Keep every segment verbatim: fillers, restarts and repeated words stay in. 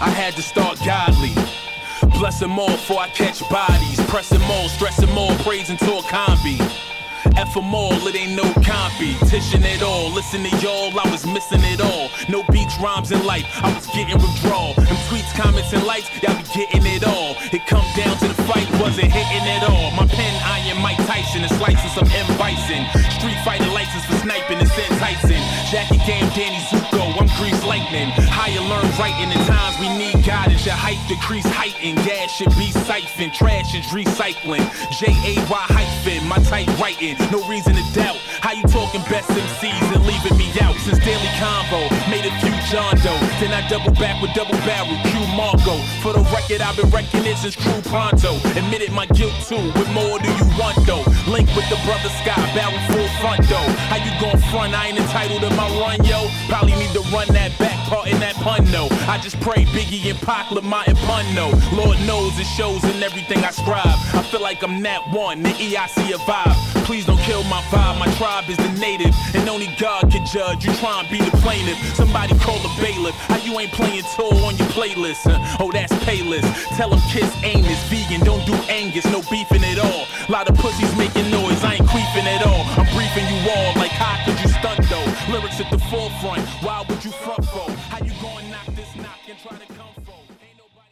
I had to start godly. Bless them all before I catch bodies. Press them all, stress them all, praise into a combi. F them all, it ain't no competition at all. Listen to y'all, I was missing it all. No beats, rhymes in life, I was getting withdrawal. Them tweets, comments, and likes, y'all be getting it all. It come down to the fight, wasn't hitting at all. My pen iron Mike Tyson and slicing some M. Bison. Street fighter license for sniping and enticing. Jackie Game, Danny Zuko, I'm Grease Lightning. Higher learn writing in times we need guidance. Your height decrease heighten, gas should be siphoned. Trash is recycling, J A Y hyphen, my type writing. No reason to doubt how you talking best M Cs and leaving me out. Since Daily Convo made a few John Doe, then I double back with double barrel Q Marco. For the record, I've been wrecking it since Crew Pronto. Admitted my guilt too. What more do you want though? Link with the brother Sky, barrel full front though. How you gon' front? I ain't entitled to my run, yo. Probably need to run that back part in that pun no. I just pray Biggie and Pac, Lamont and Pun no. Lord knows it shows in everything I scribe. I feel like I'm that one, the E I C a vibe. Please don't kill my vibe, my tribe is the native, and only God can judge. You try and be the plaintiff, somebody call a bailiff. How you ain't playing tour on your playlist? Huh? Oh, that's Payless. Tell them Kiss Amos, vegan, don't do Angus, no beefing at all. Lot of pussies making noise, I ain't queefing at all. I'm briefing you all like how could you stunt though? Lyrics at the forefront, why would you front for? How you gonna knock this knock and try to come for? Ain't nobody...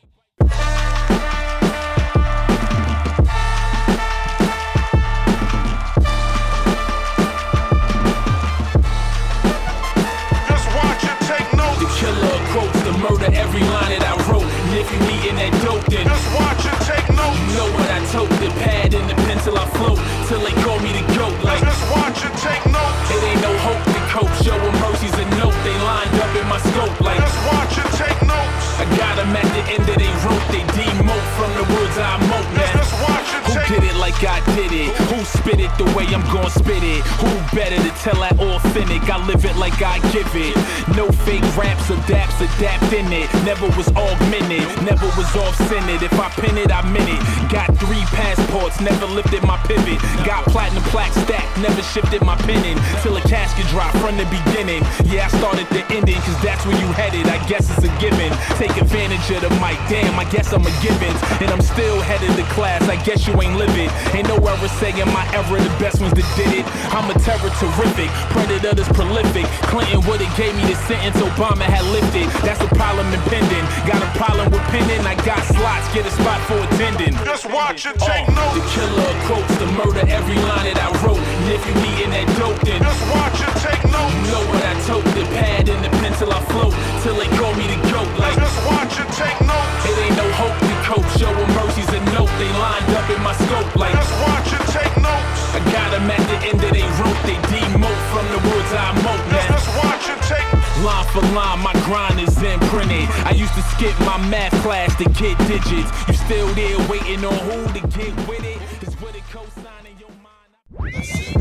Killer quotes the murder, every line that I wrote. And if you eating that dope, then just watch and take notes. You know what I told, the pad and the pencil I float till they call me the goat. Like just watch and take notes. It ain't no hope to cope. Showing mercies a note, they lined up in my scope. Like just watch and take notes. I got them at the end of they rope. They demote from the words I mope. Now just watch and who take did it like I did it? Who spit it the way I'm gon' spit it? Who better to tell that authentic? I live it like I give it. No fake raps, adapts, adapt in it. Never was augmented, never was off-centered. If I pin it, I meant it. Got three passports, never lifted my pivot. Got platinum plaque stacked, never shifted my penning. Till a casket drop from the beginning. Yeah, I started the ending, cause that's where you headed. I guess it's a given. Take advantage of the mic, damn, I guess I'm a given. And I'm still head of the class, I guess you ain't living. Ain't no ever saying my era, the best ones that did it. I'm a terror terrific, predator that's prolific. Clinton would've gave me the sentence Obama had lifted. That's a problem impending. Got a problem with penning, I got slots, get a spot for attending. Just watch and take uh, notes. The killer quotes, the murder, every line that I wrote. And if you eating that dope, then just watch and take notes. You know what I told, the pad and the pencil I float till they call me the goat. Like just watch and take notes. It ain't no hope to cope. Showing mercies a note, they lined up in my scope. Like just watch and take notes. I got them at the end of they rope. They demote from the words I mope. Now just watch and take. Line for line, my grind is imprinted. I used to skip my math class to get digits. You still there waiting on who to get with it? It's with a cosign in your mind.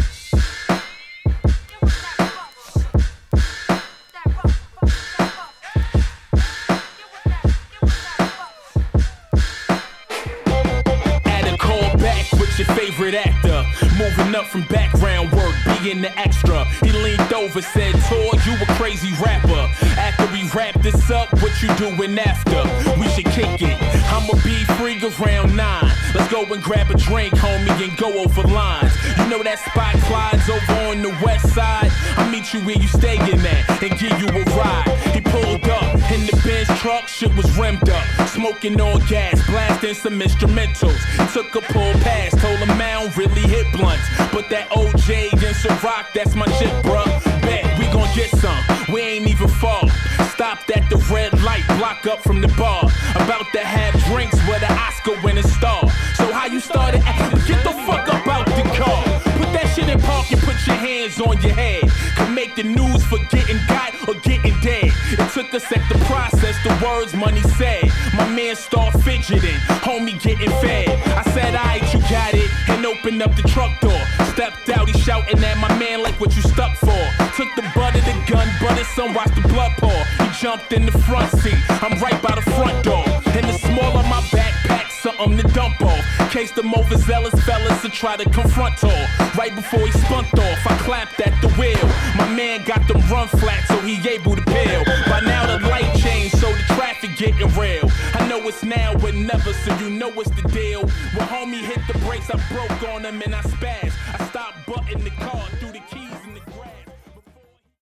Your favorite actor, moving up from background work, being the extra. He leaned over, said, Tor, you a crazy rapper. After we wrap this up, what you doing after? We should kick it. I'ma be free around nine. Let's go and grab a drink, homie, and go over lines. You know that spot Clyde's over on the west side? I'll meet you where you staying at and give you a ride. He pulled up in the Benz truck, shit was rimmed up. Smoking on gas, blasting some instrumentals. Took a pull past, told him I don't really hit blunts. But that O J and Ciroc, that's my shit, bruh. Bet we gon' get some, we ain't even far. Stopped at the red light, block up from the bar. About to have drinks with an Oscar winning star. So how you started acting? Get the fuck up out the car. Put that shit in park and put your hands on your head. Could make the news for getting got or getting dead. It took a sec to process the words money said. My man start fidgeting, homie getting fed. I said, alright, you got it, and opened up the truck door. Stepped out, he shouting at my man like what you stuck for. Took the butt of the gun, but his son watched the blood pour. He jumped in the front seat, I'm right by the front door. In the small of my backpack, something to dump off. Case the overzealous fellas to try to confront her. Right before he spunked off, I clapped at the wheel. My man got them run flat, so he able to peel. By now the light changed, so the traffic getting real. it's now or never, so you know what's the deal. When homie hit the brakes, I broke on him and I spazzed. I stopped